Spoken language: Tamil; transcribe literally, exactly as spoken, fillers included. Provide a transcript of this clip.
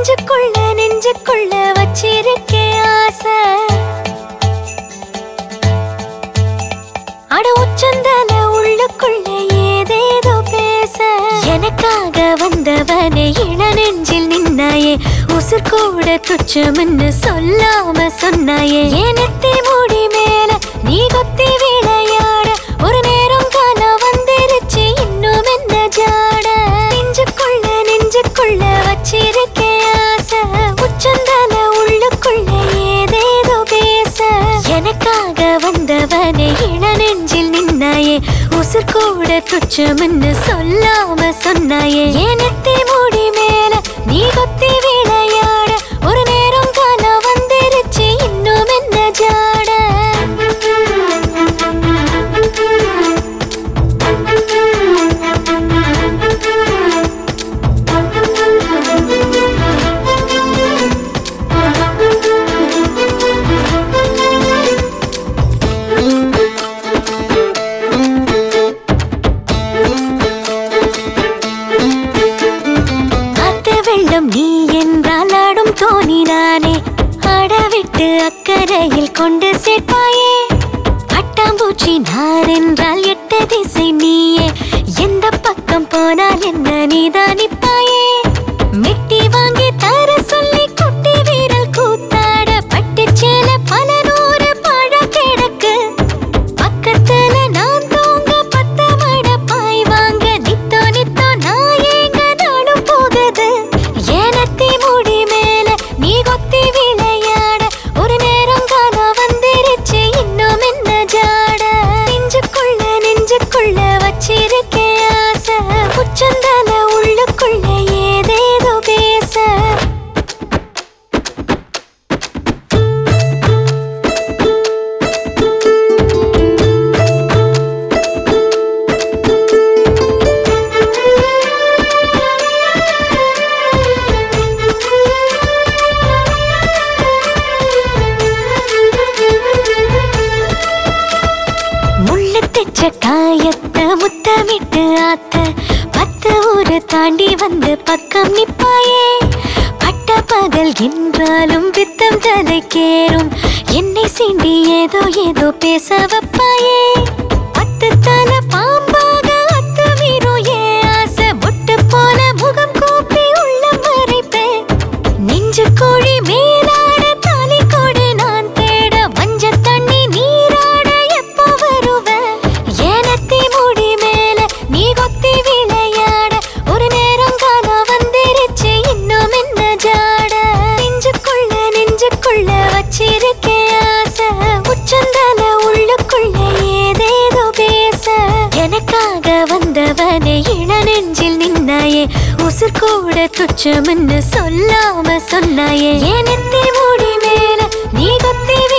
நெஞ்சுக்குள்ள நெஞ்சுக்குள்ள வச்சிருக்கே ஆசை அட உச்சந்தல உள்ளுக்குள்ள ஏதேதோ பேச எனக்காக வந்தவனே இள நெஞ்சில் நின்னாயே உசுர் கூட துச்சம்னு சொல்லாம சொன்னாயே ஏனத்தே மூடி மேல நீ கொத்தி விளையாட ஒரு நேரம் காலம் வந்துருச்சு இன்னும் என்ன ஜாட நெஞ்சுக்குள்ள நெஞ்சுக்குள்ள வச்சிருக்கே ஆசை உச்சந்தல உள்ளுக்குள்ள ஏதேதோ பேச எனக்காக வந்தவனே இள நெஞ்சில் நின்னாயே உசுர் கூட துச்சம்னு சொல்லாம சொன்னாயே ஏனத்தே மூடி மேல நீ கொத்தி விளையாட ஒரு நேரம் காலம் வந்துருச்சு இன்னும் என்ன ஜாட நீ என்றால் ஆடும் தோணி நானே ஆடவிட்டு அக்கறையில் கொண்டு சேர்ப்பாயே பட்டாம்பூச்சி நான் என்றால் எட்டு திசை நீயே எந்த பக்கம் போனால் என்ன நீதான் நிப்பாயே மெட்டி வாங்கி தர சொல்லி குட்டி வீரல் கூத்தாட பட்டு சேல பல நூறு பழ கிடக்கு பக்கத்துல நான் தூங்க பத்த மட பாய் வாங்க நித்தோ நித்தோ நான் ஏங்க நானும் போகுது ஏனத்தி மூடி மேல நீ கொத்தி விளையாட ஒரு நேரம் காலம் வந்துருச்சு இன்னும் என்ன ஜாட நெஞ்சுக்குள்ள நெஞ்சுக்குள்ள வச்சிருக்கே ஆசை உச்சந்தல உள்ளுக்குள்ள ஏதேதோ பேச காயத்த முத்தமிட்டு ஆத்த பத்து ஊரு தாண்டி வந்து பக்கம் நிப்பாயே பட்ட பகல் என்றாலும் பித்தம் தலைக்கேறும் என்னை சீண்டி ஏதோ ஏதோ பேச வைப்பாயே பத்து தல பாம்பாக அத்து வீரும் ஏ ஆசை முட்டு போல முகம் கூப்பி உள்ள மறைப்பேன் நெஞ்சு கோழி மேலாட தாலி கோடு நான் தேட மஞ்ச தண்ணி நீராட எப்போ வருவேன் ஏனத்தி மூடி மேல நீ கொத்தி விளையாட ஒரு நேரம் காலம் வந்துருச்சு இன்னும் என்ன ஜாட நெஞ்சுக்குள்ள நெஞ்சுக்குள்ள வச்சிருக்கே ஆசை உச்சந்தல உள்ளுக்குள்ள ஏதேதோ பேச எனக்காக வந்தவனே இள நெஞ்சில் நின்னாயே உசுர் கூட துச்சம்னு சொல்லாம சொன்னாயே ஏனத்தி மூடி மேல நீ கொத்தி